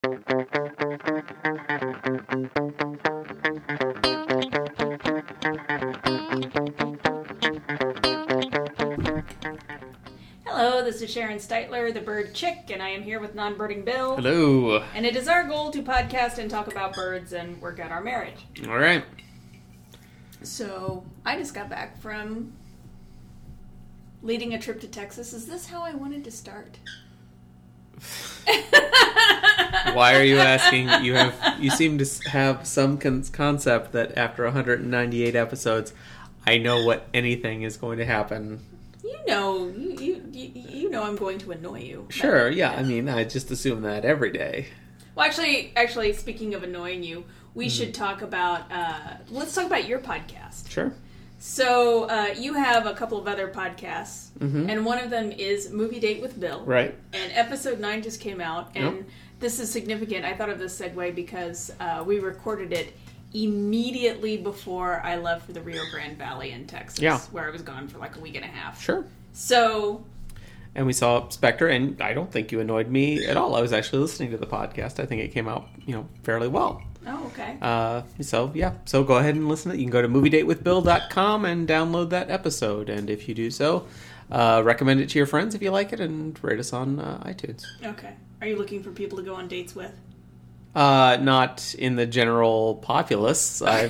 Hello, this is Sharon Steitler, the bird chick, and I am here with non-birding Bill. Hello. And it is our goal to podcast and talk about birds and work out our marriage. All right. So, I just got back from leading a trip to Texas. Is this how I wanted to start? Why are you asking? You seem to have some concept that after 198 episodes, I know what anything is going to happen. You know I'm going to annoy you. Sure, yeah. I mean, I just assume that every day. Well, actually, speaking of annoying you, we should talk about, let's talk about your podcast. Sure. So, you have a couple of other podcasts, and one of them is Movie Date with Bill. Right. And episode 9 just came out, and this is significant. I thought of this segue because we recorded it immediately before I left for the Rio Grande Valley in Texas, where I was gone for like a week and a half. Sure. So... And we saw Spectre, and I don't think you annoyed me at all. I was actually listening to the podcast. I think it came out, fairly well. Oh, okay. So go ahead and listen. You can go to moviedatewithbill.com and download that episode. And if you do so, recommend it to your friends if you like it, and rate us on iTunes. Okay. Are you looking for people to go on dates with? Not in the general populace. I've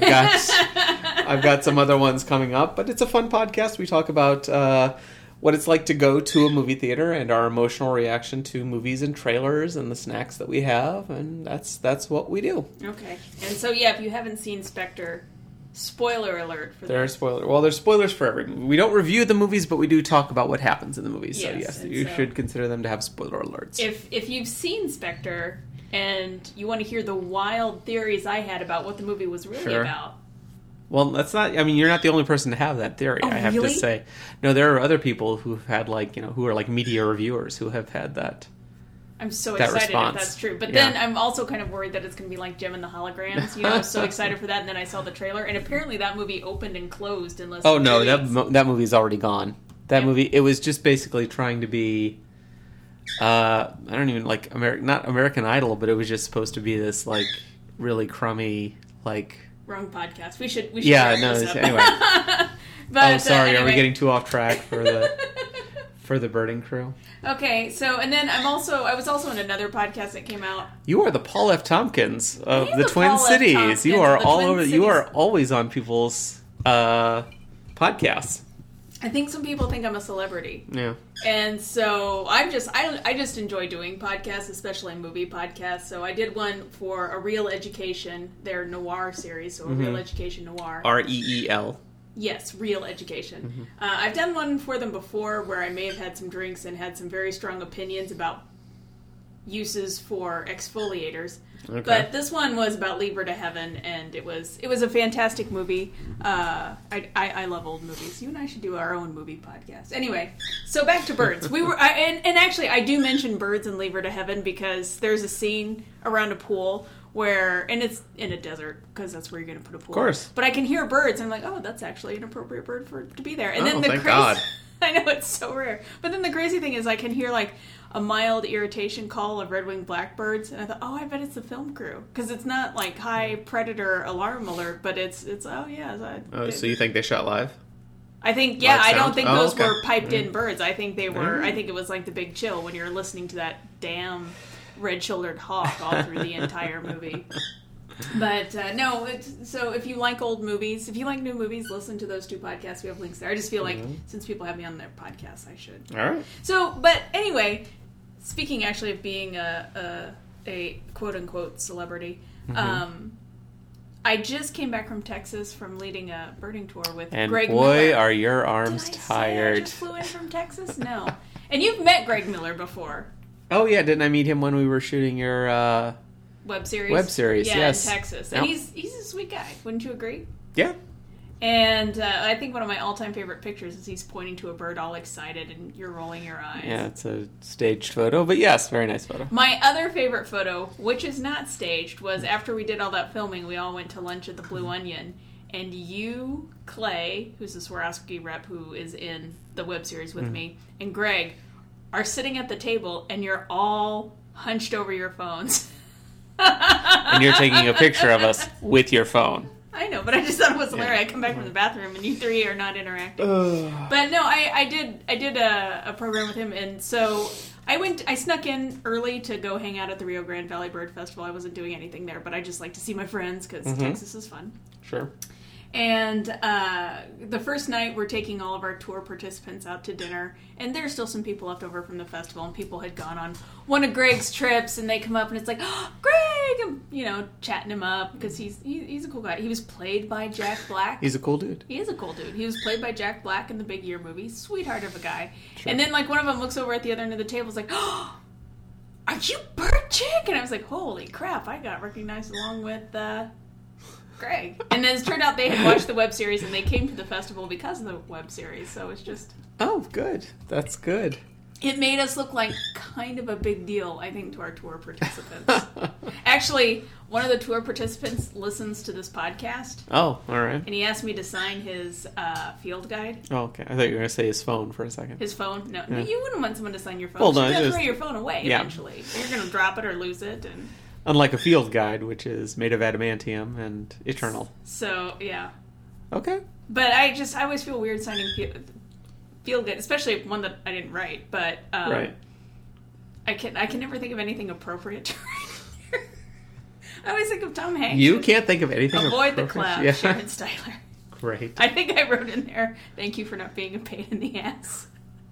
got some other ones coming up, but it's a fun podcast. We talk about what it's like to go to a movie theater and our emotional reaction to movies and trailers and the snacks that we have, and that's what we do. Okay. And so, if you haven't seen Spectre, spoiler alert for there's spoilers for every movie. We don't review the movies, but we do talk about what happens in the movies. Yes, so you should consider them to have spoiler alerts. If you've seen Spectre and you want to hear the wild theories I had about what the movie was really about. Well, that's not... I mean, you're not the only person to have that theory, I have to say. No, there are other people who've had, who are, media reviewers who have had that. I'm so excited if that's true. But then I'm also kind of worried that it's going to be like Gem and the Holograms. I was so excited for that, and then I saw the trailer, and apparently that movie opened and closed in less than 2 weeks. That movie's already gone. That movie, it was just basically trying to be... I don't even not American Idol, but it was just supposed to be this, really crummy, Wrong podcast. We should anyway. But, sorry. Are we getting too off track for the birding crew? Okay, so and then I was also in another podcast that came out. You are the Paul F. Tompkins of the Twin Cities. You are all over. You are always on people's podcasts. I think some people think I'm a celebrity. Yeah. And so I just enjoy doing podcasts, especially movie podcasts. So I did one for A Real Education, their noir series, so A Real Education Noir. REEL. Yes, Real Education. I've done one for them before where I may have had some drinks and had some very strong opinions about uses for exfoliators. Okay. But this one was about Leave to Heaven, and it was a fantastic movie. I love old movies. You and I should do our own movie podcast. Anyway, so back to birds. And actually I do mention birds in Leave to Heaven because there's a scene around a pool and it's in a desert because that's where you're going to put a pool. Of course. But I can hear birds, and I'm like, oh, that's actually an appropriate bird for it to be there. And then thank God. I know, it's so rare. But then the crazy thing is I can hear a mild irritation call of red-winged blackbirds, and I thought, oh, I bet it's the film crew, because it's not high predator alarm alert, but it's so you think they shot live? I think, I don't think those were piped-in birds. I think they were. I think it was like The Big Chill when you're listening to that damn red-shouldered hawk all through the entire movie. But no, so if you like old movies, if you like new movies, listen to those two podcasts. We have links there. I just feel like since people have me on their podcast, I should. All right. So, but anyway, speaking actually of being a quote unquote celebrity, I just came back from Texas from leading a birding tour with Greg Miller. And boy, are your arms tired. I just flew in from Texas? No. And you've met Greg Miller before. Oh yeah, didn't I meet him when we were shooting your web series? Yeah, yes. In Texas. And he's a sweet guy. Wouldn't you agree? Yeah. And I think one of my all-time favorite pictures is he's pointing to a bird all excited and you're rolling your eyes. Yeah, it's a staged photo, but yes, very nice photo. My other favorite photo, which is not staged, was after we did all that filming, we all went to lunch at the Blue Onion, and you, Clay, who's the Swarovski rep who is in the web series with me, and Greg are sitting at the table, and you're all hunched over your phones. And you're taking a picture of us with your phone. I know, but I just thought it was hilarious. I come back from the bathroom and you three are not interacting. But no, I did a program with him, and so I snuck in early to go hang out at the Rio Grande Valley Bird Festival. I wasn't doing anything there, but I just like to see my friends because Texas is fun. Sure. And the first night, we're taking all of our tour participants out to dinner, and there's still some people left over from the festival, and people had gone on one of Greg's trips, and they come up, and it's like, oh, Greg! And, you know, chatting him up, because he's a cool guy. He was played by Jack Black. He's a cool dude. He is a cool dude. He was played by Jack Black in the Big Year movie. Sweetheart of a guy. Sure. And then, like, one of them looks over at the other end of the table, is like, oh, are you Bird Chick? And I was like, holy crap, I got recognized along with... Greg. And then it turned out they had watched the web series and they came to the festival because of the web series. So it's just... Oh, good. That's good. It made us look like kind of a big deal, I think, to our tour participants. Actually, one of the tour participants listens to this podcast. Oh, all right. And he asked me to sign his field guide. Oh, okay. I thought you were going to say his phone for a second. His phone? No, you wouldn't want someone to sign your phone. Well, so no, you're going to throw your phone away eventually. You're going to drop it or lose it. And unlike a field guide, which is made of adamantium and eternal. So, yeah. Okay. But I always feel weird signing field guide, especially one that I didn't write. But right. I can never think of anything appropriate to write. I always think of Tom Hanks. You can't think of anything Avoid the cloud, yeah. Sharon Styler. Great. I think I wrote in there, thank you for not being a pain in the ass.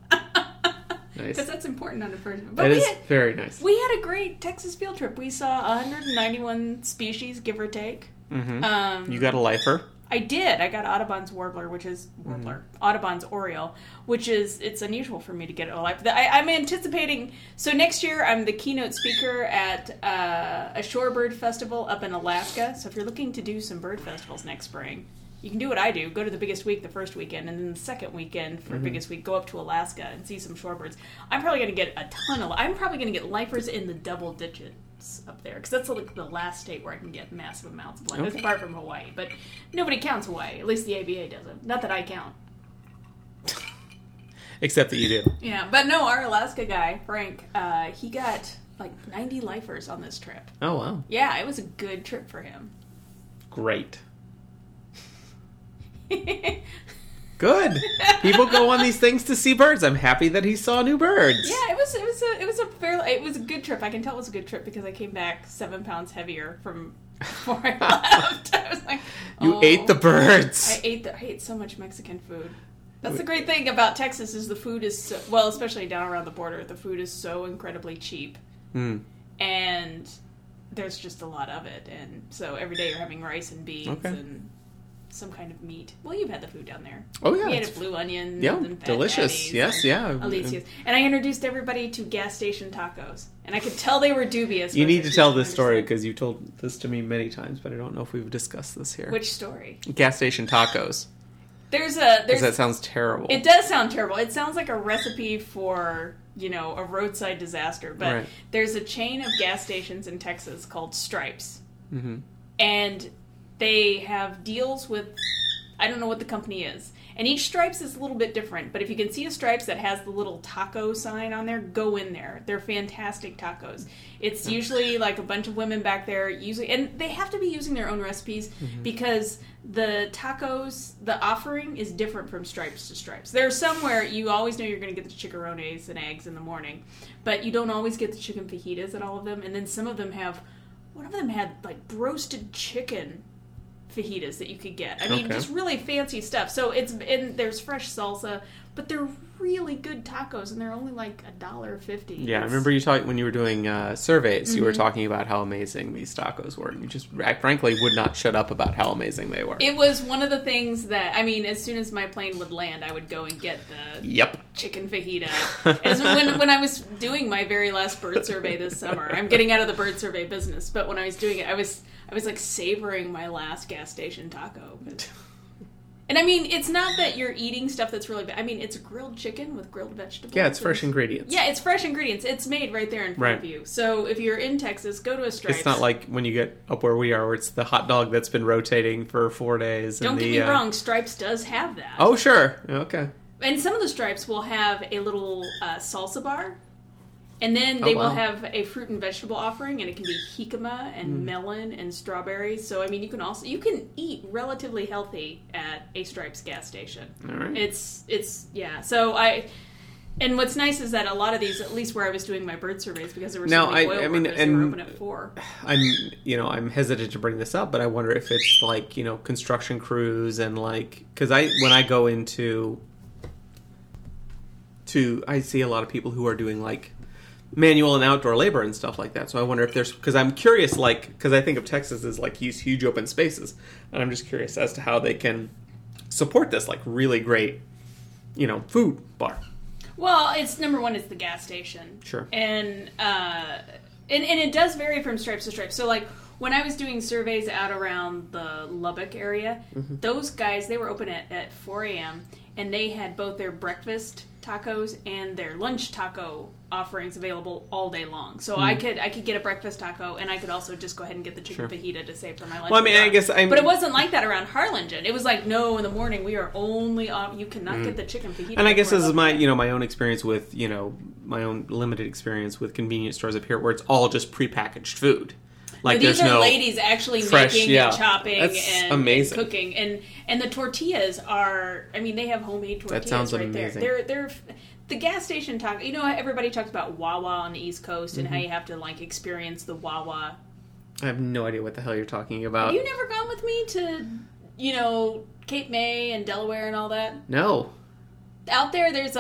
Nice. Because that's important on a person. But that is very nice. We had a great Texas field trip. We saw 191 species, give or take. Mm-hmm. You got a lifer? I did. I got Audubon's warbler, which is Audubon's oriole, which is, it's unusual for me to get a lifer. I'm anticipating, so next year I'm the keynote speaker at a shorebird festival up in Alaska. So if you're looking to do some bird festivals next spring, you can do what I do. Go to the Biggest Week the first weekend, and then the second weekend for Biggest Week, go up to Alaska and see some shorebirds. I'm probably going to get I'm probably going to get lifers in the double digits up there, because that's like the last state where I can get massive amounts of lifers, apart from Hawaii. But nobody counts Hawaii. At least the ABA doesn't. Not that I count. Except that you do. Yeah, but no, our Alaska guy, Frank, he got like 90 lifers on this trip. Oh, wow. Yeah, it was a good trip for him. Great. Good. People go on these things to see birds. I'm happy that he saw new birds. Yeah, it was a good trip. I can tell it was a good trip because I came back 7 pounds heavier from before I left. I was like, you ate the birds. I ate so much Mexican food. That's the great thing about Texas is the food is so, well, especially down around the border, the food is so incredibly cheap. And there's just a lot of it, and so every day you're having rice and beans and some kind of meat. Well, you've had the food down there. Oh, yeah. We had a blue onion. Yeah, and delicious. Yes, yeah. Alicia's. And I introduced everybody to gas station tacos. And I could tell they were dubious. You need to tell this story, because you told this to me many times, but I don't know if we've discussed this here. Which story? Gas station tacos. Because that sounds terrible. It does sound terrible. It sounds like a recipe for, a roadside disaster. But there's a chain of gas stations in Texas called Stripes. Mm-hmm. And they have deals with, I don't know what the company is. And each Stripes is a little bit different. But if you can see a Stripes that has the little taco sign on there, go in there. They're fantastic tacos. It's usually like a bunch of women back there, and they have to be using their own recipes because the tacos, the offering is different from Stripes to Stripes. There are some where you always know you're going to get the chicharrones and eggs in the morning, but you don't always get the chicken fajitas at all of them. And then some of them one of them had like roasted chicken fajitas that you could get. I mean, just really fancy stuff. So there's fresh salsa, but they're really good tacos, and they're only like $1.50. Yeah, I remember you talking when you were doing surveys. You were talking about how amazing these tacos were, and you just frankly would not shut up about how amazing they were. It was one of the things that, I mean, as soon as my plane would land, I would go and get the chicken fajita. As when I was doing my very last bird survey this summer, I'm getting out of the bird survey business, but when I was doing it, I was like savoring my last gas station taco. And I mean, it's not that you're eating stuff that's really bad. I mean, it's grilled chicken with grilled vegetables. Yeah, it's fresh ingredients. Yeah, it's fresh ingredients. It's made right there in front of you. So if you're in Texas, go to a Stripes. It's not like when you get up where we are, where it's the hot dog that's been rotating for 4 days. Don't get me wrong, Stripes does have that. Oh, sure. Okay. And some of the Stripes will have a little salsa bar. And then they will wow. have a fruit and vegetable offering, and it can be jicama and melon and strawberries. So, I mean, you can eat relatively healthy at a Stripes gas station. All right. Yeah. So and what's nice is that a lot of these, at least where I was doing my bird surveys, because there were so many oil workers, they were open at 4. I'm hesitant to bring this up, but I wonder if it's like, construction crews and like, because when I go into, I see a lot of people who are doing like manual and outdoor labor and stuff like that. So I wonder if because I'm curious, like, because I think of Texas as like these huge open spaces, and I'm just curious as to how they can support this like really great, food bar. Well, it's number one, it's the gas station. Sure. And it does vary from Stripes to Stripes. So, like, when I was doing surveys out around the Lubbock area, those guys, they were open at 4 a.m., and they had both their breakfast tacos and their lunch taco offerings available all day long. So I could get a breakfast taco, and I could also just go ahead and get the chicken fajita to save for my lunch. Well, I mean, I guess but it wasn't like that around Harlingen. It was like, no, in the morning we are only you cannot get the chicken fajita. And I guess this is my my own experience with my own limited experience with convenience stores up here, where it's all just prepackaged food. Like these there's are no making and chopping and amazing. Cooking and the tortillas are. I mean, they have homemade tortillas. That sounds right amazing. there. They're the gas station taco. Everybody talks about Wawa on the East Coast and how you have to like experience the Wawa. I have no idea what the hell you're talking about. Have you never gone with me to Cape May and Delaware and all that? No. Out there, there's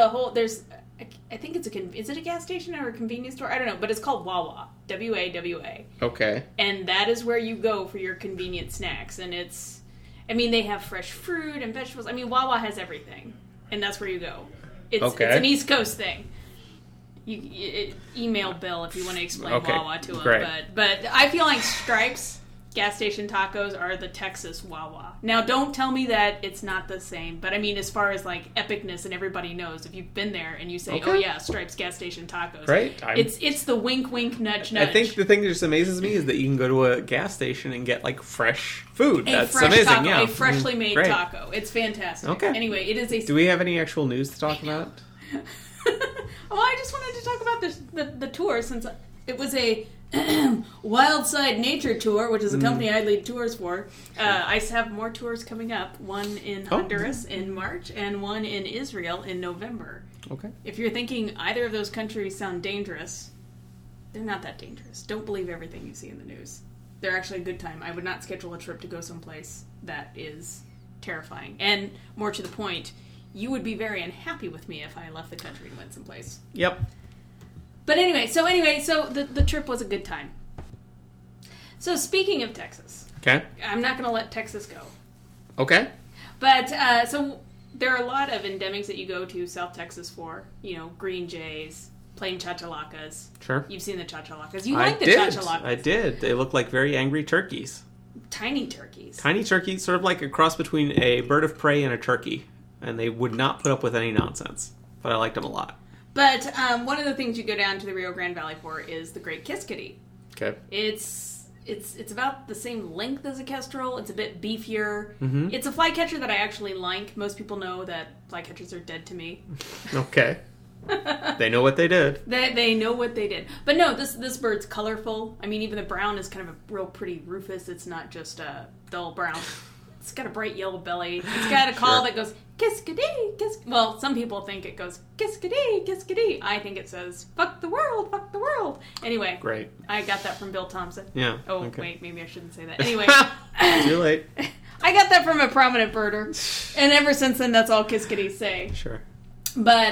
I think is it a gas station or a convenience store? I don't know, but it's called Wawa. WAWA. Okay. And that is where you go for your convenient snacks. And they have fresh fruit and vegetables. I mean, Wawa has everything. And that's where you go. It's an East Coast thing. You email Bill if you want to explain Wawa to him. Great. But I feel like Stripes gas station tacos are the Texas Wawa. Now, don't tell me that it's not the same. But I mean, as far as like epicness, and everybody knows, if you've been there and you say, "Oh yeah, Stripes gas station tacos," great. It's the wink, wink, nudge, nudge. I think the thing that just amazes me is that you can go to a gas station and get like fresh food. That's fresh amazing. Taco, yeah, a freshly made great. taco. It's fantastic. Okay. Anyway, it is a. Do we have any actual news to talk about? Well, I just wanted to talk about the tour, since it was a Wild Side Nature Tour, which is a company I lead tours for. I have more tours coming up. One in Honduras in March, and one in Israel in November. Okay. If you're thinking either of those countries sound dangerous, they're not that dangerous. Don't believe everything you see in the news. They're actually a good time. I would not schedule a trip to go someplace that is terrifying. And more to the point, you would be very unhappy with me if I left the country and went someplace. Yep. But anyway, so the trip was a good time. So speaking of Texas, Okay. I'm not going to let Texas go. Okay. But so there are a lot of endemics that you go to South Texas for. Green jays, plain chachalacas. Sure. You've seen the chachalacas. You like the chachalacas. I did. They look like very angry turkeys. Tiny turkeys. Tiny turkeys, sort of like a cross between a bird of prey and a turkey. And they would not put up with any nonsense. But I liked them a lot. But one of the things you go down to the Rio Grande Valley for is the Great Kiskadee. Okay. It's about the same length as a kestrel. It's a bit beefier. Mm-hmm. It's a flycatcher that I actually like. Most people know that flycatchers are dead to me. Okay. They know what they did. They know what they did. But no, this bird's colorful. I mean, even the brown is kind of a real pretty rufous. It's not just a dull brown. It's got a bright yellow belly. It's got a call that goes, Kiskadee, kisk. Well, some people think it goes, Kiskadee, Kiskadee. I think it says, fuck the world, fuck the world. Anyway. Great. I got that from Bill Thompson. Yeah. Oh, okay. wait, maybe I shouldn't say that. Anyway. Too late. I got that from a prominent birder. And ever since then, that's all Kiskadees say. Sure. But,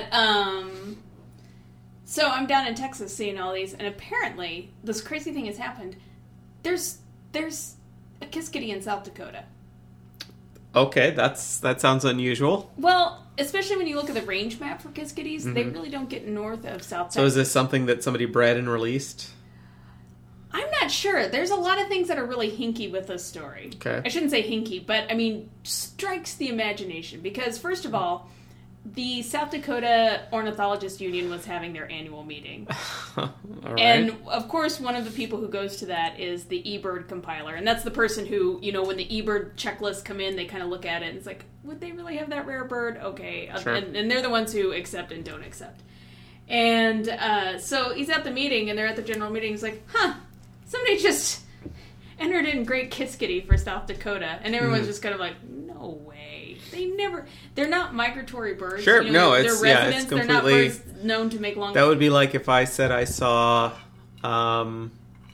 so I'm down in Texas seeing all these, and apparently, this crazy thing has happened. There's a Kiskadee in South Dakota. Okay, that sounds unusual. Well, especially when you look at the range map for Kiskadees, they really don't get north of South Texas. So is this something that somebody bred and released? I'm not sure. There's a lot of things that are really hinky with this story. Okay. I shouldn't say hinky, but I mean, strikes the imagination. Because, first of all, the South Dakota Ornithologist Union was having their annual meeting. All right. And, of course, one of the people who goes to that is the eBird compiler. And that's the person who, when the eBird checklists come in, they kind of look at it and it's like, would they really have that rare bird? Okay. Sure. And they're the ones who accept and don't accept. And so he's at the meeting, and they're at the general meeting. He's like, somebody just entered in Great Kiskadee for South Dakota. And everyone's just kind of like, no way. They're not migratory birds. Sure, they're residents. it's they're not birds known to make long... That would be like if I said I saw... I'm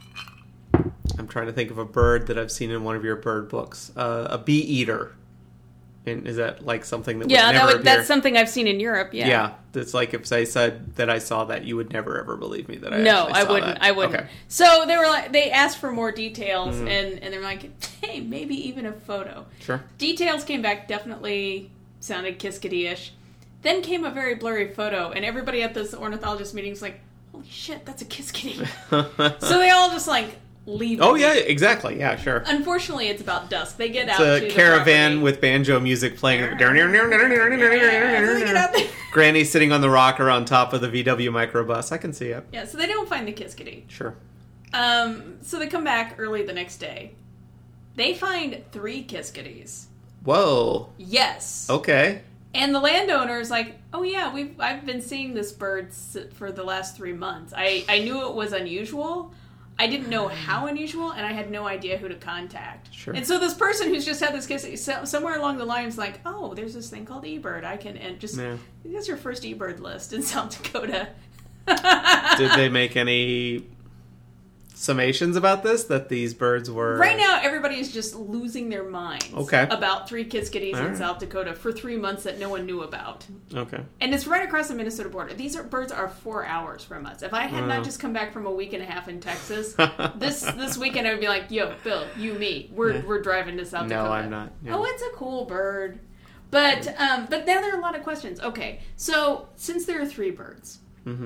trying to think of a bird that I've seen in one of your bird books. A bee eater. And is that like something that would never appear? That's something I've seen in Europe, yeah. Yeah, it's like if I said that I saw that, you would never ever believe me that I No, actually saw that. I wouldn't. Okay. So they asked for more details, and they're like, hey, maybe even a photo. Sure. Details came back, definitely sounded Kiskadee-ish. Then came a very blurry photo, and everybody at this ornithologist meeting was like, holy shit, that's a Kiskadee. So they all just like leave. Oh yeah, exactly. Yeah, sure. Unfortunately, it's about dusk. They get It's out to a the caravan property. with banjo music playing. So they get out there. Granny sitting on the rocker on top of the VW microbus. I can see it. Yeah, so they don't find the Kiskadee. Sure. So they come back early the next day. They find 3 Kiskadees. Whoa. Yes. Okay. And the landowner is like, oh yeah, I've been seeing this bird for the last 3 months. I knew it was unusual. I didn't know how unusual, and I had no idea who to contact. Sure. And so this person who's just had this Kiskadee, somewhere along the line is like, oh, there's this thing called eBird. That's your first eBird list in South Dakota. Did they make any summations about this, that these birds were... Right now, everybody is just losing their minds Okay. about 3 Kiskadees in right. South Dakota for 3 months that no one knew about. Okay. And it's right across the Minnesota border. These birds are 4 hours from us. If I had not just come back from a week and a half in Texas, this weekend I would be like, yo, Bill, you, me, we're driving to South Dakota. No, I'm not. Yeah. Oh, it's a cool bird. But now there are a lot of questions. Okay, so since there are 3 birds,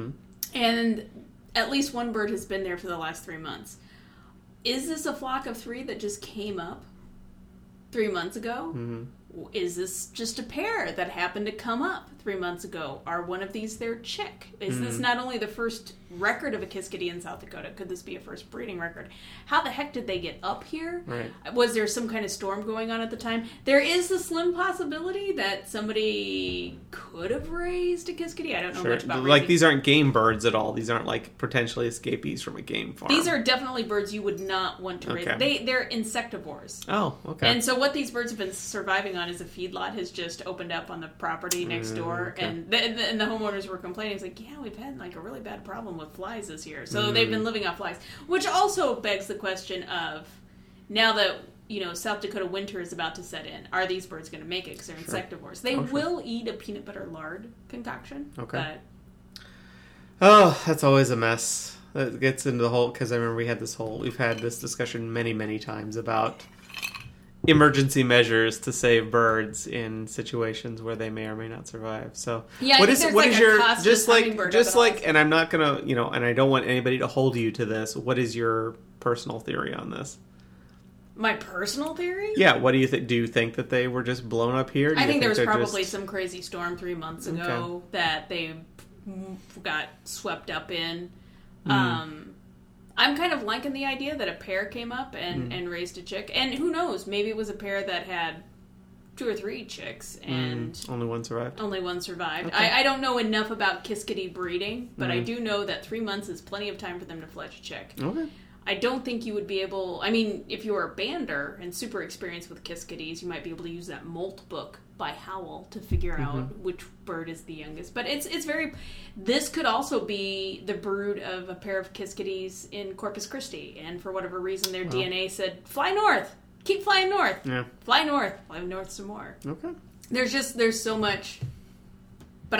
and at least 1 bird has been there for the last 3 months, is this a flock of 3 that just came up 3 months ago? Is this just a pair that happened to come up 3 months ago? Are one of these their chick? Is this not only the first record of a Kiskadee in South Dakota? Could this be a first breeding record? How the heck did they get up here? Right. Was there some kind of storm going on at the time? There is the slim possibility that somebody could have raised a Kiskadee. I don't know much about Like, raising. these aren't game birds at all. These aren't, like, potentially escapees from a game farm. These are definitely birds you would not want to raise. Okay. They're insectivores. Oh, okay. And so what these birds have been surviving on is a feedlot has just opened up on the property next door. Okay. And the homeowners were complaining. It's like, yeah, we've had like a really bad problem with flies this year. So they've been living off flies. Which also begs the question of, now that, South Dakota winter is about to set in, are these birds going to make it? Because they're insectivores. They will eat a peanut butter lard concoction. Okay. But Oh, that's always a mess. That gets into the whole... Because I remember we've had this discussion many, many times about emergency measures to save birds in situations where they may or may not survive. So, yeah, what I is think what there's is like your a Costas just like hummingbird just up in like Alaska. and I'm not gonna and I don't want anybody to hold you to this. What is your personal theory on this? my personal theory? Yeah, what do you think? Do you think that they were just blown up here? Do I you think there was they're probably just... some crazy storm 3 months ago that they got swept up in. I'm kind of liking the idea that a pair came up and raised a chick. And who knows, maybe it was a pair that had 2 or 3 chicks and only one survived. only one survived. Okay. I don't know enough about Kiskadee breeding, but I do know that 3 months is plenty of time for them to fletch a chick. Okay. I don't think you would be able... I mean, if you were a bander and super experienced with Kiskadees, you might be able to use that molt book by Howell to figure out which bird is the youngest. But it's very... This could also be the brood of a pair of Kiskadees in Corpus Christi, and for whatever reason their DNA said, fly north! Keep flying north! Yeah. Fly north some more. Okay. There's so much... But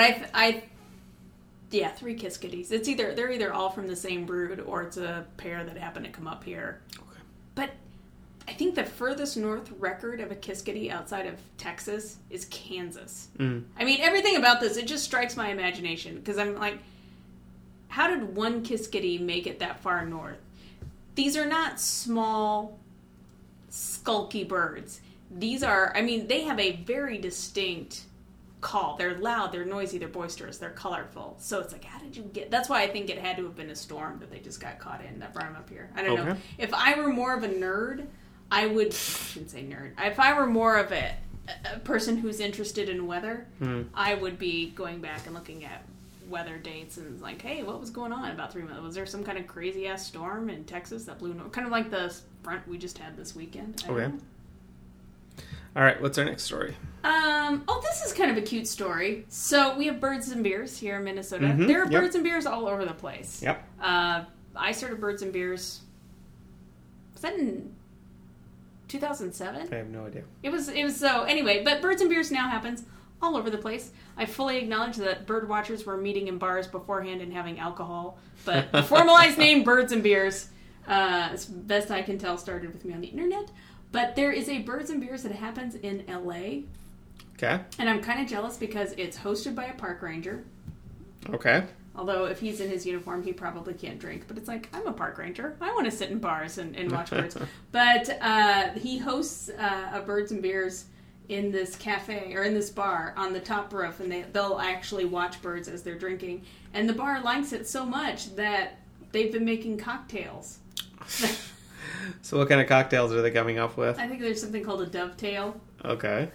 yeah, 3 Kiskadees. They're either all from the same brood or it's a pair that happened to come up here. Okay. But I think the furthest north record of a Kiskadee outside of Texas is Kansas. I mean, everything about this, it just strikes my imagination because I'm like, how did one Kiskadee make it that far north? These are not small, skulky birds. These are, I mean, they have a very distinct call. They're loud, they're noisy, they're boisterous, they're colorful. So it's like, how did you get... That's why I think it had to have been a storm that they just got caught in that brought them up here. I don't know. If I were more of a nerd, I shouldn't say nerd. If I were more of a person who's interested in weather, I would be going back and looking at weather dates and like, hey, what was going on about 3 months? Was there some kind of crazy ass storm in Texas that blew north? Kind of like the front we just had this weekend. I don't know. All right, what's our next story? This is kind of a cute story. So we have Birds and Beers here in Minnesota. Mm-hmm, There are Birds and Beers all over the place. Yep. I started Birds and Beers. Was that in 2007? I have no idea. It was so anyway, but Birds and Beers now happens all over the place. I fully acknowledge that bird watchers were meeting in bars beforehand and having alcohol, but the formalized name Birds and Beers, as best I can tell, started with me on the internet. But there is a Birds and Beers that happens in LA. Okay. And I'm kind of jealous because it's hosted by a park ranger. Okay. Although if he's in his uniform, he probably can't drink. But it's like, I'm a park ranger. I want to sit in bars and watch birds. But he hosts a Birds and Beers in this cafe, or in this bar, on the top roof. And they'll actually watch birds as they're drinking. And the bar likes it so much that they've been making cocktails. So what kind of cocktails are they coming up with? I think there's something called a dovetail. Okay.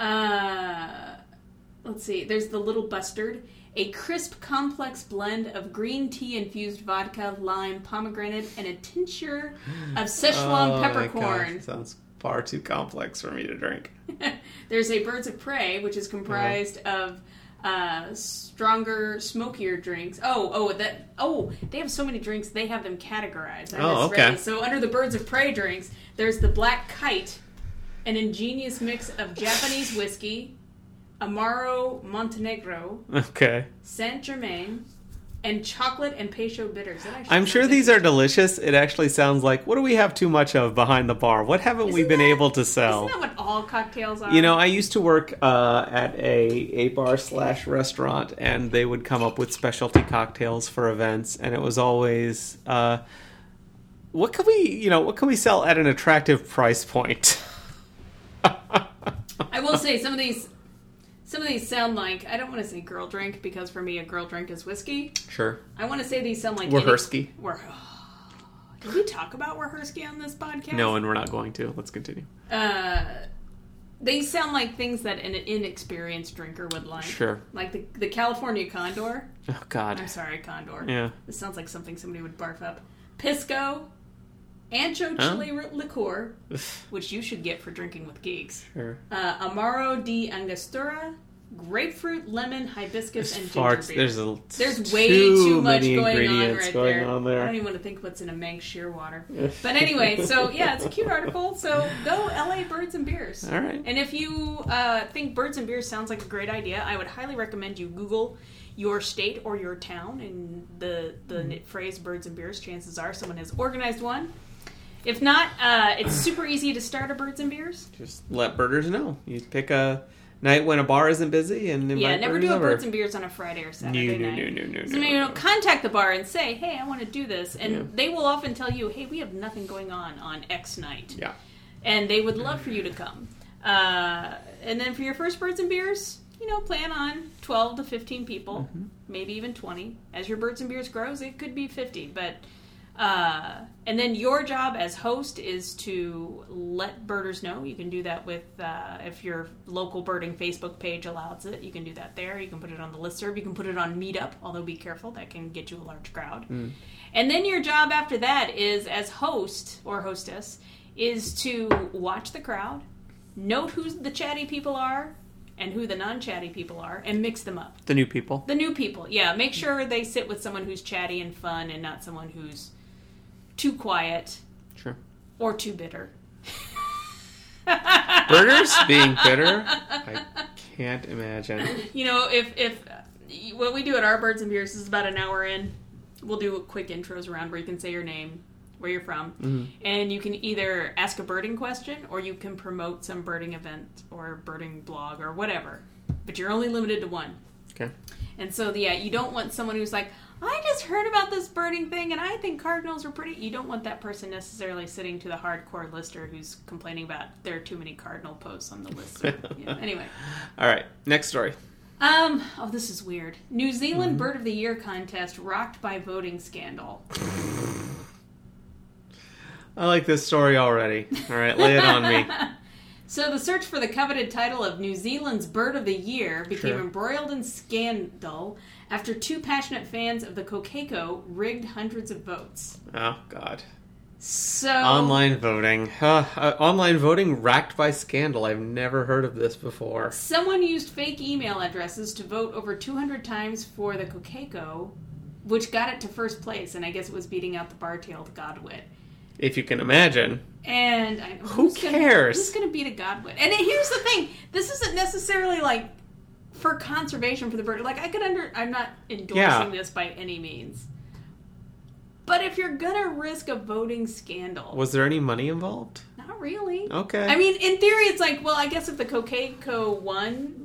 Let's see. There's the Little Bustard, a crisp, complex blend of green tea-infused vodka, lime, pomegranate, and a tincture of Szechuan peppercorn. God, sounds far too complex for me to drink. There's a Birds of Prey, which is comprised of stronger, smokier drinks. They have so many drinks, they have them categorized. Okay. So under the Birds of Prey drinks, there's the Black Kite, an ingenious mix of Japanese whiskey, Amaro Montenegro, Okay. Saint Germain, and chocolate and Peychaud bitters. I'm sure these are delicious. It actually sounds like, what do we have too much of behind the bar? What haven't we been able to sell? Isn't that what all cocktails are? You know, I used to work at a bar/restaurant, and they would come up with specialty cocktails for events, and it was always, what can we sell at an attractive price point? I will say some of these sound like, I don't want to say girl drink, because for me a girl drink is whiskey. Sure. I want to say these sound like Wahersky. Did we talk about Wahersky on this podcast? No, and we're not going to. Let's continue. They sound like things that an inexperienced drinker would like. Sure. Like the California Condor. Oh, God. I'm sorry, Condor. Yeah. This sounds like something somebody would barf up. Pisco. Ancho chili liqueur, which you should get for drinking with geeks. Sure. Amaro de Angostura, grapefruit, lemon, hibiscus, and ginger beer. There's way too much going on right there. I don't even want to think what's in a Manx Shearwater. But anyway, so yeah, it's a cute article. So go LA Birds and Beers. All right. And if you think Birds and Beers sounds like a great idea, I would highly recommend you Google your state or your town and the phrase Birds and Beers. Chances are someone has organized one. If not, it's super easy to start a Birds and Beers. Just let birders know. You pick a night when a bar isn't busy and invite never birders do a over. Birds and Beers on a Friday or Saturday night. No. Contact the bar and say, hey, I want to do this. And they will often tell you, hey, we have nothing going on X night. Yeah. And they would love for you to come. And then for your first Birds and Beers, plan on 12 to 15 people, maybe even 20. As your Birds and Beers grows, it could be 50, but... and then your job as host is to let birders know. You can do that with, if your local birding Facebook page allows it, you can do that there. You can put it on the listserv. You can put it on Meetup, although be careful, that can get you a large crowd. And then your job after that is, as host or hostess, is to watch the crowd, note who the chatty people are, and who the non-chatty people are, and mix them up. The new people. The new people, yeah. Make sure they sit with someone who's chatty and fun and not someone who's too quiet. Sure. Or too bitter. Birders being bitter? I can't imagine. If what we do at our Birds and Beers is about an hour in, we'll do a quick intros around where you can say your name, where you're from, and you can either ask a birding question or you can promote some birding event or birding blog or whatever. But you're only limited to one. Okay. And so, you don't want someone who's like, I just heard about this birding thing and I think cardinals are pretty. You don't want that person necessarily sitting to the hardcore lister who's complaining about there are too many cardinal posts on the list. Anyway. All right. Next story. This is weird. New Zealand Bird of the Year contest rocked by voting scandal. I like this story already. All right, lay it on me. So the search for the coveted title of New Zealand's Bird of the Year became embroiled in scandal after 2 passionate fans of the Kokeko rigged hundreds of votes. Oh, God. So Online voting. Online voting racked by scandal. I've never heard of this before. Someone used fake email addresses to vote over 200 times for the Kokeko, which got it to first place, and I guess it was beating out the bar-tailed Godwit. If you can imagine. And I know, who cares? Who's going to beat a Godwit? And here's the thing: this isn't necessarily like for conservation for the bird. Like I'm not endorsing this by any means. But if you're gonna risk a voting scandal, was there any money involved? Not really. Okay. I mean, in theory, it's like, well, I guess if the Kokeko won,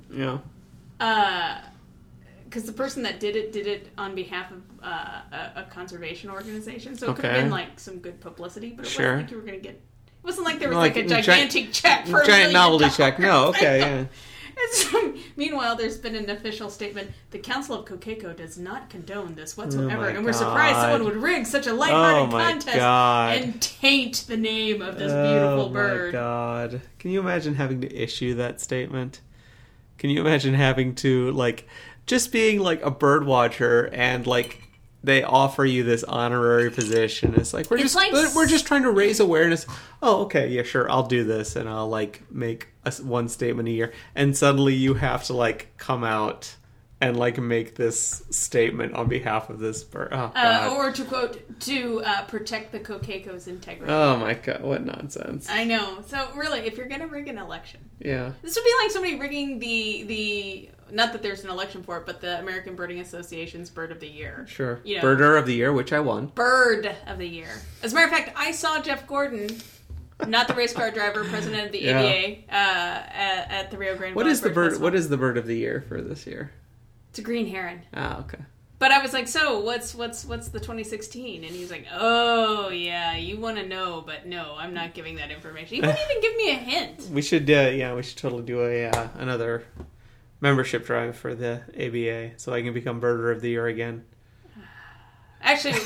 because the person that did it on behalf of a conservation organization, so it could have been like some good publicity, but it wasn't like you were going to get. It wasn't like there was like a gigantic check for giant novelty check. No, okay, yeah. Meanwhile, there's been an official statement. The Council of Kokeko does not condone this whatsoever, and we're surprised someone would rig such a lighthearted contest and taint the name of this beautiful bird. Oh my God! Can you imagine having to issue that statement? Can you imagine having to just being like a bird watcher and they offer you this honorary position? It's like we're just trying to raise awareness. Oh, okay, yeah, sure, I'll do this, and I'll make one statement a year, and suddenly you have to come out and make this statement on behalf of this bird. Oh, God. Or to quote, to protect the Kokeko's integrity. Oh my God, what nonsense! I know. So really, if you're gonna rig an election, this would be like somebody rigging the. Not that there's an election for it, but the American Birding Association's Bird of the Year. Sure. Birder of the Year, which I won. Bird of the Year. As a matter of fact, I saw Jeff Gordon, not the race car driver, president of the ABA, at the Rio Grande Valley Bird Festival. What is the Bird of the Year for this year? It's a green heron. Ah, okay. But I was like, so what's the 2016? And he's like, oh yeah, you want to know, but no, I'm not giving that information. He wouldn't even give me a hint. We should totally do another membership drive for the ABA, so I can become Birder of the Year again. Actually,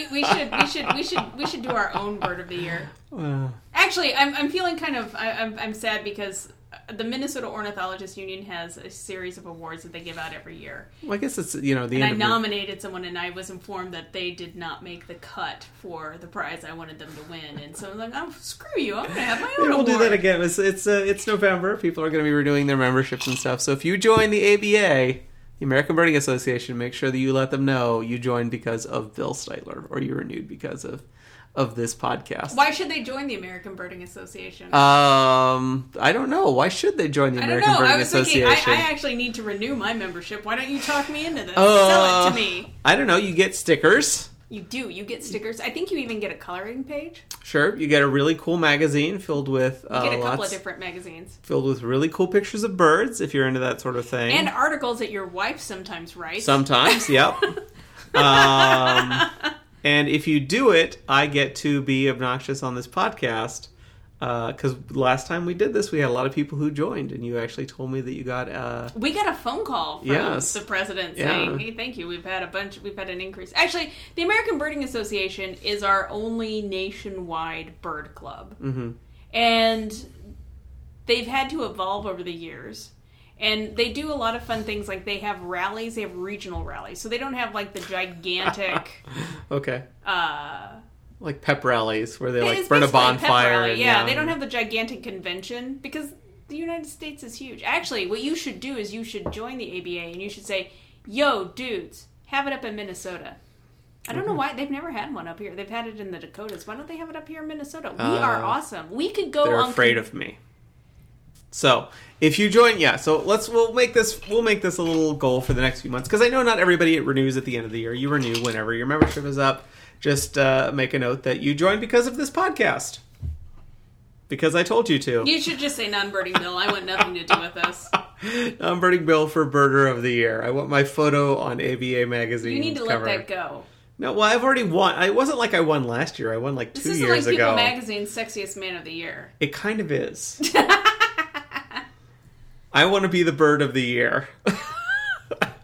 we should do our own Bird of the Year. Actually, I'm feeling kind of I'm sad because the Minnesota Ornithologist Union has a series of awards that they give out every year. Well, I guess it's I nominated someone, and I was informed that they did not make the cut for the prize I wanted them to win, and so I'm like, oh, screw you, I'm gonna have my own award. We'll do that again. It's November. People are going to be renewing their memberships and stuff. So if you join the ABA, the American Birding Association, make sure that you let them know you joined because of Bill Steitler, or you renewed because of this podcast. Why should they join the American Birding Association? I don't know. Why should they join the American Birding Association? Thinking, I actually need to renew my membership. Why don't you talk me into this? Sell it to me. I don't know. You get stickers. You do. You get stickers. I think you even get a coloring page. Sure. You get a really cool magazine filled with you get a couple of different magazines. Filled with really cool pictures of birds, if you're into that sort of thing. And articles that your wife sometimes writes. Sometimes, yep. And if you do it, I get to be obnoxious on this podcast. Because last time we did this, we had a lot of people who joined, and you actually told me that you got... We got a phone call from the president saying, hey, thank you, we've had an increase. Actually, the American Birding Association is our only nationwide bird club. Mm-hmm. And they've had to evolve over the years. And they do a lot of fun things, like they have rallies, they have regional rallies. So they don't have the gigantic... Okay. Like pep rallies where they burn a bonfire. They don't have the gigantic convention because the United States is huge. Actually, what you should do is you should join the ABA and you should say, yo, dudes, have it up in Minnesota. I don't know why. They've never had one up here. They've had it in the Dakotas. Why don't they have it up here in Minnesota? We are awesome. We could go They're afraid of me. So if you join, so we'll make this a little goal for the next few months, because I know not everybody renews at the end of the year. You renew whenever your membership is up. Just make a note that you joined because of this podcast. Because I told you to. You should just say non-birding Bill. I want nothing to do with this. Non-birding Bill for Birder of the Year. I want my photo on ABA magazine. You need to let that go. No, well, I've already won. It wasn't like I won last year. I won 2 years ago. This isn't like People Magazine's Sexiest Man of the Year. It kind of is. I want to be the Bird of the Year.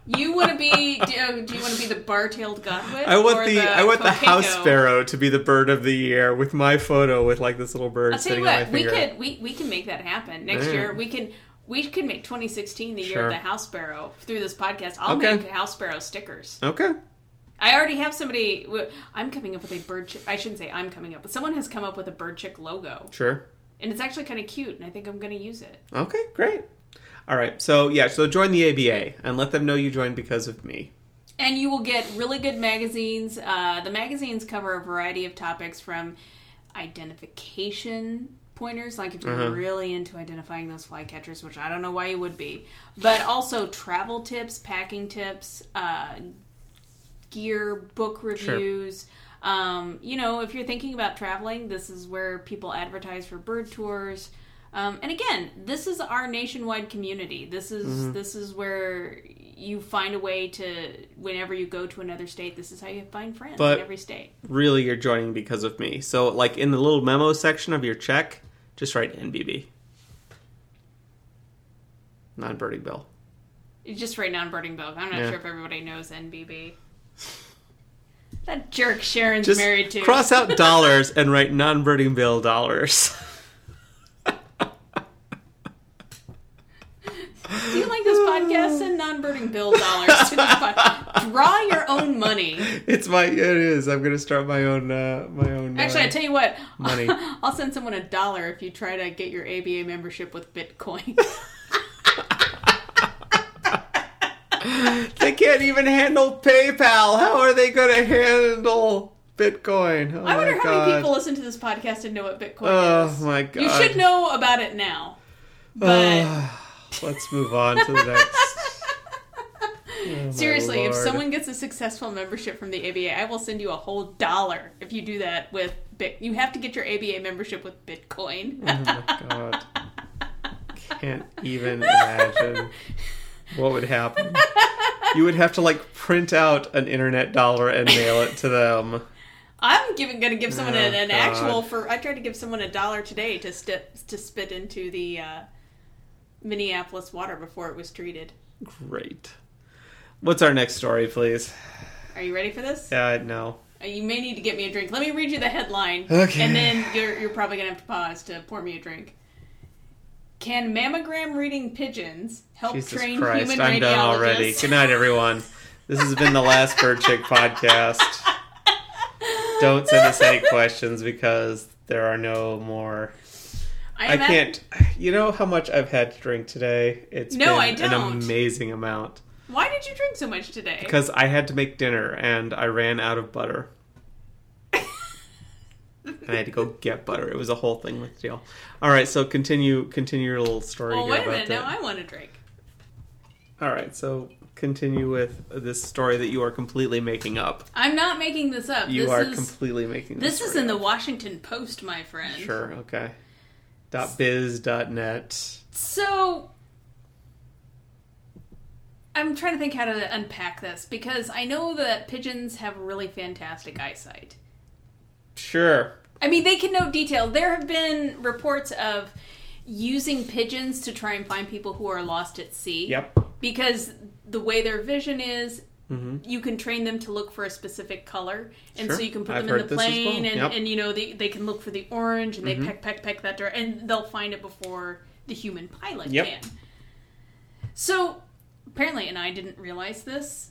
You want to be? Do you want to be the bar-tailed godwit? I want the house Coqueco? sparrow to be the bird of the year with my photo with like this little bird I'll tell you sitting on my what. We finger. could we can make that happen next year. We could make 2016 the year Sure. of the house sparrow through this podcast. I'll Okay. make house sparrow stickers. Okay. I already have somebody. I'm coming up with a bird chick. I shouldn't say I'm coming up, but someone has come up with a bird chick logo, Sure. and it's actually kind of cute. And I think I'm going to use it. Okay, great. All right. So join the ABA and let them know you joined because of me. And you will get really good magazines. The magazines cover a variety of topics from identification pointers, like if you're really into identifying those flycatchers, which I don't know why you would be, but also travel tips, packing tips, gear, book reviews. Sure. If you're thinking about traveling, this is where people advertise for bird tours. And again, this is our nationwide community. This is where you find a way to, whenever you go to another state, this is how you find friends in every state. Really, you're joining because of me. So, like in the little memo section of your check, just write NBB. Non-birding bill. You just write non-birding bill. I'm not Yeah. sure if everybody knows NBB. That jerk Sharon's Just married to. cross out dollars and write non-birding bill dollars. Do you like this podcast? Send non-birding bill dollars to this podcast. Draw your own money. It is. I'm going to start my own. Actually, I tell you what. Money. I'll send someone $1 if you try to get your ABA membership with Bitcoin. They can't even handle PayPal. How are they going to handle Bitcoin? Oh I wonder my how God. many people listen to this podcast and know what Bitcoin is. Oh my God. You should know about it now. But let's move on to the next. Oh, seriously, if Lord. someone gets a successful membership from the ABA, I will send you a whole $1 if you do that with You have to get your ABA membership with Bitcoin. Oh my God. Can't even imagine what would happen. You would have to like print out an internet dollar and mail it to them. I'm going to give someone an God. actual I tried to give someone $1 today to spit into the Minneapolis water before it was treated. Great. What's our next story, please? Are you ready for this? No. You may need to get me a drink. Let me read you the headline. Okay. And then you're probably going to have to pause to pour me a drink. Can mammogram reading pigeons help Jesus train Christ, human I'm radiologists? done already. Good night, everyone. This has been the last Bird Chick podcast. Don't send us any questions because there are no more. I can't. You know how much I've had to drink today? It's been I an don't. amazing amount. Why did you drink so much today? Because I had to make dinner and I ran out of butter. And I had to go get butter. It was a whole thing with deal. All right, so continue your little story. Well, here wait a about minute. that. Now I want a drink. All right, so continue with this story that you are completely making up. I'm not making this up. You are completely making this this is in the up. Washington Post, my friend. Sure, okay. .biz.net. So, I'm trying to think how to unpack this, because I know that pigeons have really fantastic eyesight. Sure. I mean, they can note detail. There have been reports of using pigeons to try and find people who are lost at sea. Yep. Because the way their vision is, you can train them to look for a specific color. And Sure. so you can put I've them in heard the this as plane, well. Yep. and you know, they can look for the orange, and they peck that dirt, and they'll find it before the human pilot Yep. can. So, apparently, and I didn't realize this,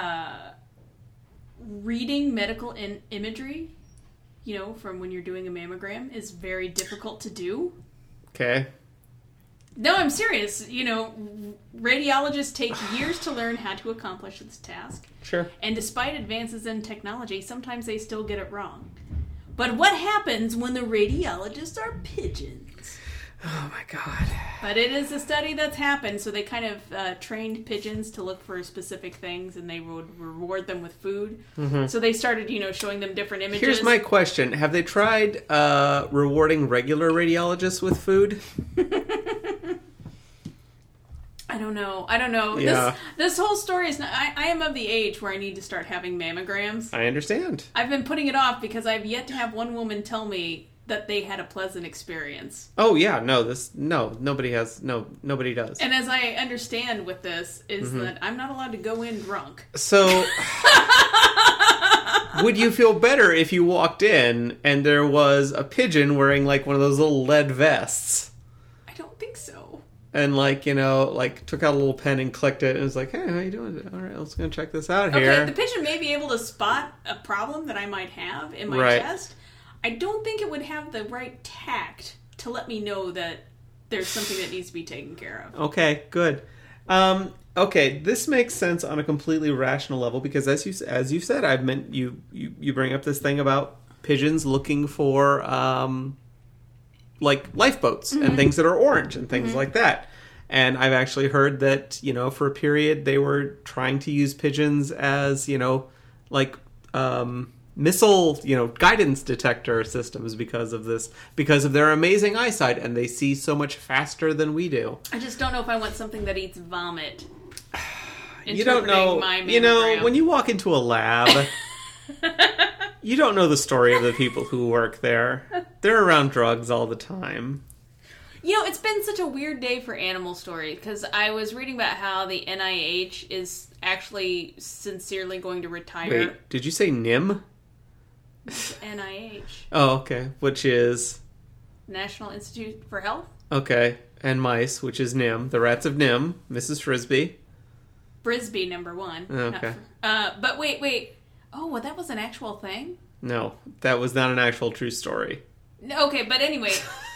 reading medical imagery, you know, from when you're doing a mammogram, is very difficult to do. Okay. No, I'm serious. You know, radiologists take years to learn how to accomplish this task. Sure. And despite advances in technology, sometimes they still get it wrong. But what happens when the radiologists are pigeons? Oh my God. But it is a study that's happened, so they kind of trained pigeons to look for specific things, and they would reward them with food. So they started, you know, showing them different images. Here's my question. Have they tried rewarding regular radiologists with food? I don't know. Yeah. This whole story is not... I am of the age where I need to start having mammograms. I understand. I've been putting it off because I've yet to have one woman tell me that they had a pleasant experience. Oh yeah, nobody does. And as I understand with this is that I'm not allowed to go in drunk. So would you feel better if you walked in and there was a pigeon wearing like one of those little lead vests? I don't think so. And took out a little pen and clicked it and was like, hey, how you doing? All right, let's go check this out here. Okay, the pigeon may be able to spot a problem that I might have in my chest. I don't think it would have the right tact to let me know that there's something that needs to be taken care of. Okay, good. Okay, this makes sense on a completely rational level because as you said, I've meant you bring up this thing about pigeons looking for like lifeboats and things that are orange and things like that. And I've actually heard that, for a period they were trying to use pigeons as, missile, guidance detector systems because of their amazing eyesight, and they see so much faster than we do. I just don't know if I want something that eats vomit. You don't know, when you walk into a lab, you don't know the story of the people who work there. They're around drugs all the time. It's been such a weird day for animal story because I was reading about how the NIH is actually sincerely going to retire. Wait, did you say NIM? NIH. Oh, okay. Which is? National Institute for Health. Okay. And mice, which is NIM. The rats of NIM. Mrs. Frisbee. Frisbee, number one. Okay. But wait. Oh, well, that was an actual thing? No, that was not an actual true story. Okay, but anyway,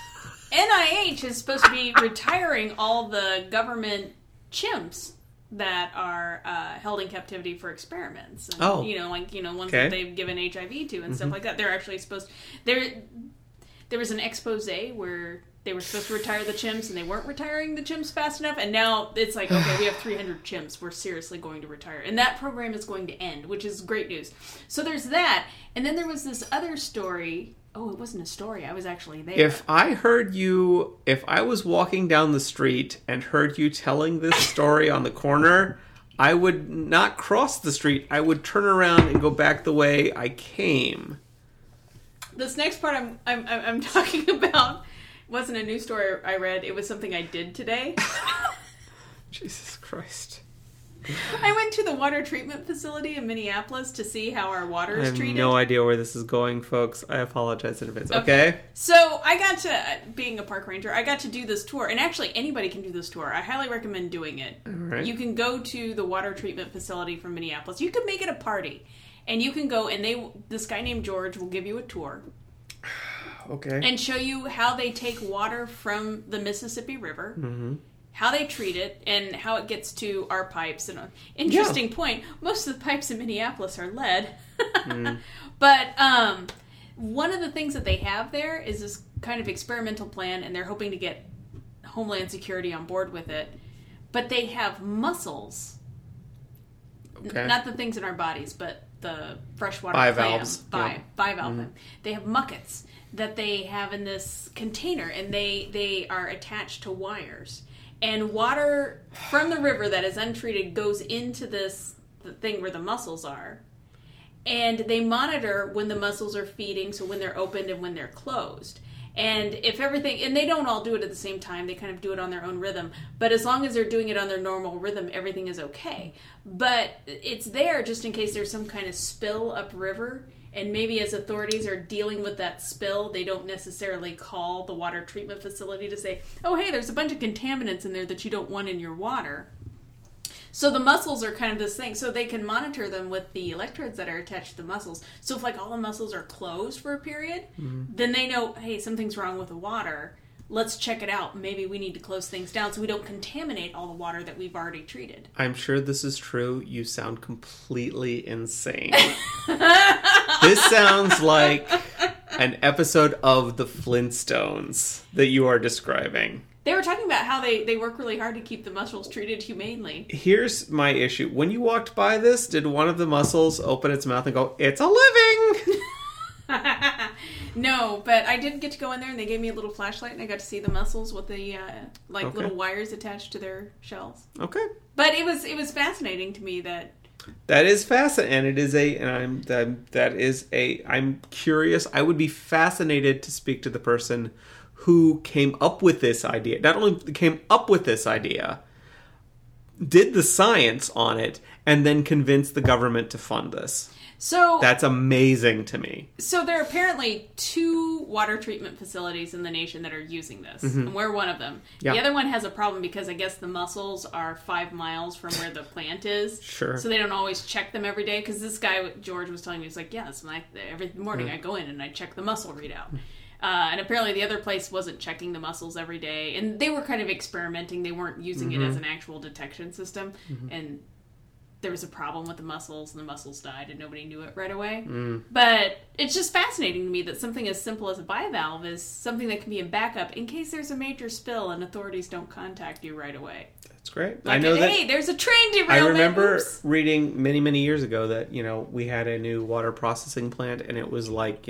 NIH is supposed to be retiring all the government chimps that are held in captivity for experiments. And, ones that they've given HIV to and stuff like that. They're actually supposed... There was an expose where they were supposed to retire the chimps and they weren't retiring the chimps fast enough. And now it's like, okay, we have 300 chimps. We're seriously going to retire. And that program is going to end, which is great news. So there's that. And then there was this other story... Oh, it wasn't a story. I was actually there. If I was walking down the street and heard you telling this story on the corner, I would not cross the street. I would turn around and go back the way I came. This next part I'm talking about wasn't a news story I read. It was something I did today. Jesus Christ. I went to the water treatment facility in Minneapolis to see how our water is treated. I have no idea where this is going, folks. I apologize in advance. Okay? So I got to, being a park ranger, I got to do this tour. And actually, anybody can do this tour. I highly recommend doing it. All right. You can go to the water treatment facility from Minneapolis. You can make it a party. And you can go, and this guy named George will give you a tour. Okay. And show you how they take water from the Mississippi River. Mm-hmm. How they treat it, and how it gets to our pipes. And an interesting point, most of the pipes in Minneapolis are lead. But one of the things that they have there is this kind of experimental plan, and they're hoping to get Homeland Security on board with it. But they have mussels. Okay. Not the things in our bodies, but the freshwater bivalves. Bivalve. They have muckets that they have in this container, and they are attached to wires. And water from the river that is untreated goes into the thing where the mussels are. And they monitor when the mussels are feeding, so when they're opened and when they're closed. And if everything... And they don't all do it at the same time. They kind of do it on their own rhythm. But as long as they're doing it on their normal rhythm, everything is okay. But it's there just in case there's some kind of spill upriver. And maybe as authorities are dealing with that spill, they don't necessarily call the water treatment facility to say, oh, hey, there's a bunch of contaminants in there that you don't want in your water. So the mussels are kind of this thing. So they can monitor them with the electrodes that are attached to the mussels. So if all the mussels are closed for a period, then they know, hey, something's wrong with the water. Let's check it out. Maybe we need to close things down so we don't contaminate all the water that we've already treated. I'm sure this is true. You sound completely insane. This sounds like an episode of The Flintstones that you are describing. They were talking about how they work really hard to keep the mussels treated humanely. Here's my issue. When you walked by this, did one of the mussels open its mouth and go, "It's a living"? No, but I did get to go in there, and they gave me a little flashlight, and I got to see the mussels with the little wires attached to their shells. Okay. But it was fascinating to me that That is fascinating, and it is I'm curious. I would be fascinated to speak to the person who came up with this idea. Not only came up with this idea, did the science on it, and then convinced the government to fund this. So that's amazing to me. So there are apparently 2 water treatment facilities in the nation that are using this, and we're one of them. Yeah. The other one has a problem because I guess the mussels are 5 miles from where the plant is. Sure. So they don't always check them every day. Because this guy George was telling me, he's like, "Yes, every morning I go in and I check the mussel readout." And apparently the other place wasn't checking the mussels every day, and they were kind of experimenting. They weren't using it as an actual detection system, and there was a problem with the mussels, and the mussels died, and nobody knew it right away. But it's just fascinating to me that something as simple as a bivalve is something that can be a backup in case there's a major spill and authorities don't contact you right away. That's great. Like, I know hey, there's a train derailment. I remember Oops. reading many, many years ago that, we had a new water processing plant, and it was like,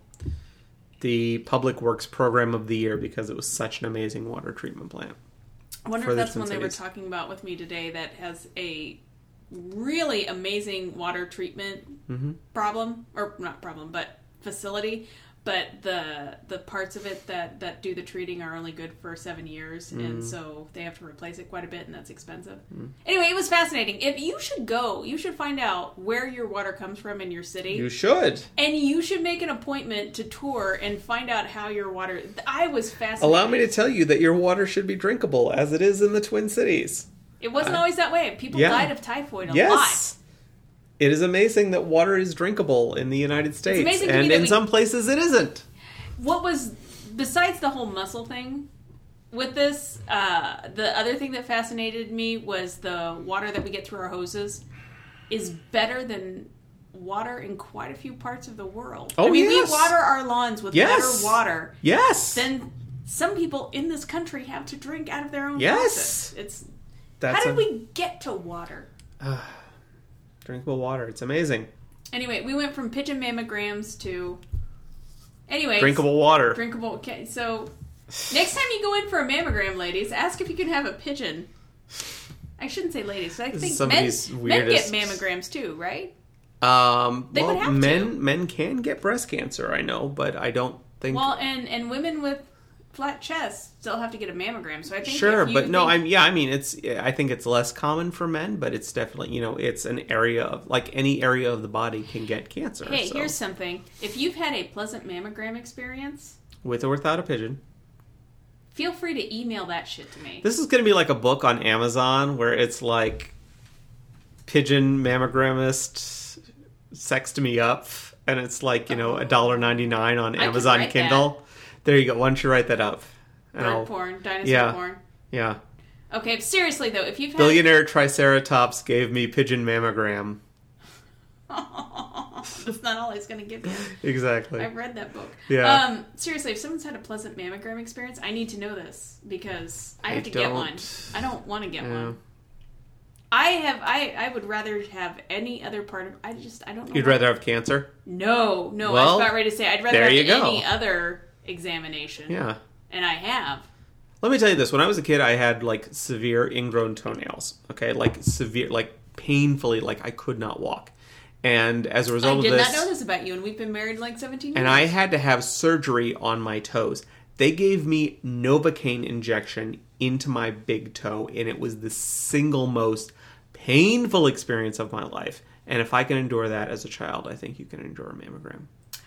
the Public Works Program of the Year because it was such an amazing water treatment plant. I wonder if that's the one they were talking about with me today that has a really amazing water treatment problem, or not problem, but facility. But the parts of it that do the treating are only good for 7 years, and so they have to replace it quite a bit, and that's expensive. Anyway, it was fascinating. If you should find out where your water comes from in your city. You should. And you should make an appointment to tour and find out how your water... I was fascinated. Allow me to tell you that your water should be drinkable, as it is in the Twin Cities. It wasn't always that way. People died of typhoid a lot. It is amazing that water is drinkable in the United States. It's amazing to and me that in some places it isn't. What was, besides the whole mussel thing with this, the other thing that fascinated me was the water that we get through our hoses is better than water in quite a few parts of the world. Oh, we water our lawns with better water. Yes. Than some people in this country have to drink out of their own faucets. How did we get to water? Drinkable water. It's amazing. Anyway, we went from pigeon mammograms to... Anyways. Drinkable water. Drinkable... Okay, so... Next time you go in for a mammogram, ladies, ask if you can have a pigeon. I shouldn't say ladies. I think men get mammograms too, right? They would have men can get breast cancer, I know, but I don't think... Well, and women with flat chests still have to get a mammogram, so I think... Sure, but no, I think it's less common for men, but it's definitely, it's an area of, like any area of the body can get cancer. Hey, here's something. If you've had a pleasant mammogram experience... With or without a pigeon... Feel free to email that shit to me. This is going to be like a book on Amazon where it's like pigeon mammogramist sexed me up, and it's like, $1.99 on Amazon Kindle. That. There you go. Why don't you write that up? Bird porn, dinosaur porn. Yeah. Okay, seriously though, if you've had... Billionaire Triceratops gave me pigeon mammogram. That's not all he's going to give you. Exactly. I've read that book. Yeah. Seriously, if someone's had a pleasant mammogram experience, I need to know this because I have to get one. I don't want to get one. I would rather have any other part of... I don't know. You'd rather have cancer? No. Well, I was about ready to say I'd rather have any other examination. Yeah. And I have. Let me tell you this. When I was a kid, I had severe ingrown toenails. Okay? Severe, painfully, I could not walk. And as a result of this... I did not know this about you, and we've been married 17 years. And I had to have surgery on my toes. They gave me Novocaine injection into my big toe, and it was the single most painful experience of my life. And if I can endure that as a child, I think you can endure a mammogram.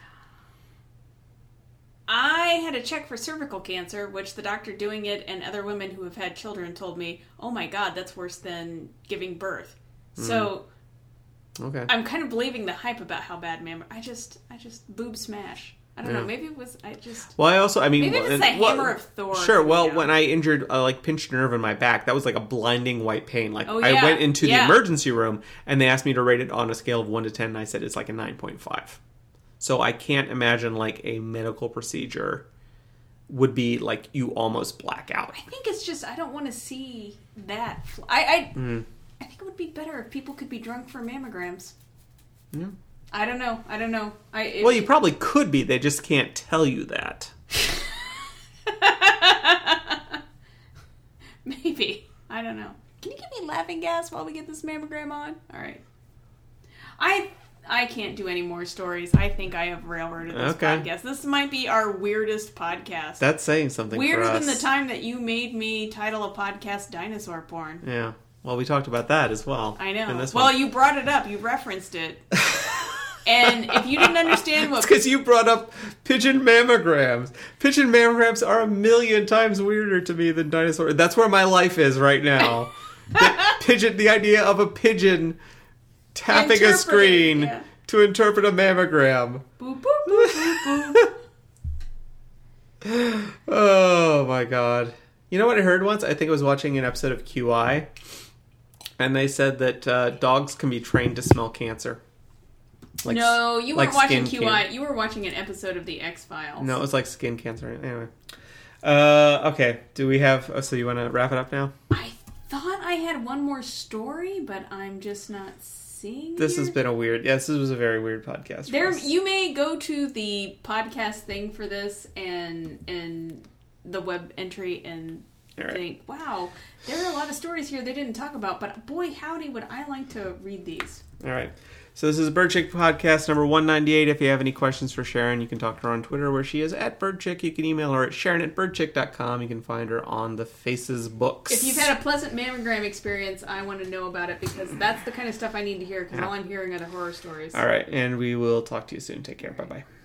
I had a check for cervical cancer, which the doctor doing it and other women who have had children told me, oh my God, that's worse than giving birth. So... Okay. I'm kind of believing the hype about how bad I just boob smash. I don't know. Maybe it was, Well, maybe it's the hammer of Thor. Sure. Well, when I injured, pinched a nerve in my back, that was like a blinding white pain. I went into the emergency room and they asked me to rate it on a scale of 1 to 10, and I said it's like a 9.5. So I can't imagine a medical procedure would be you almost black out. I think it's just I don't want to see that. I think it would be better if people could be drunk for mammograms. Yeah. I don't know. Well, you probably could be. They just can't tell you that. Maybe. I don't know. Can you give me laughing gas while we get this mammogram on? All right. I can't do any more stories. I think I have railroaded this podcast. This might be our weirdest podcast. That's saying something Weirder for us. than the time that you made me title a podcast Dinosaur Porn. Yeah. Well, we talked about that as well. I know. In this well, one. you brought it up. You referenced it. And if you didn't understand what... It's because you brought up pigeon mammograms. Pigeon mammograms are 1,000,000 times weirder to me than dinosaur. That's where my life is right now. The idea of a pigeon tapping a screen to interpret a mammogram. Boop, boop, boop, boop, boop. Oh, my God. You know what I heard once? I think I was watching an episode of QI. And they said that dogs can be trained to smell cancer. No, you weren't watching QI. Cancer. You were watching an episode of The X-Files. No, it was like skin cancer. Anyway. Okay. Do we have... Oh, so you want to wrap it up now? I thought I had one more story, but I'm just not seeing This here. has been a weird... Yes, this was a very weird podcast for us. You may go to the podcast thing for this and the web entry and think, wow, there are a lot of stories here they didn't talk about, but boy, howdy, would I like to read these. All right. So this is Birdchick Podcast number 198. If you have any questions for Sharon, you can talk to her on Twitter where she is @Birdchick. You can email her at sharon@birdchick.com. You can find her on the Faces books. If you've had a pleasant mammogram experience, I want to know about it because that's the kind of stuff I need to hear because all I'm hearing are the horror stories. All right. And we will talk to you soon. Take care. Bye-bye.